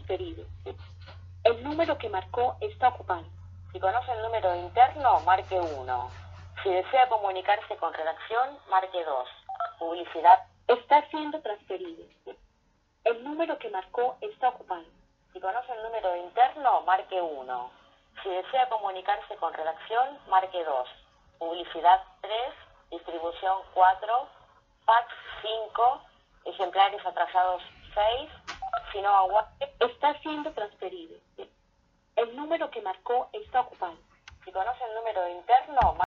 transferido. El número que marcó está ocupado. Si conoce el número interno, marque 1. Si desea comunicarse con redacción, marque 2. Publicidad. Está siendo transferido. El número que marcó está ocupado. Si conoce el número interno, marque 1. Si desea comunicarse con redacción, marque 2. Publicidad 3, distribución 4, fax 5, ejemplares atrasados 6, si no aguante. Está siendo transferido. El número que marcó está ocupado. Si conoce el número interno,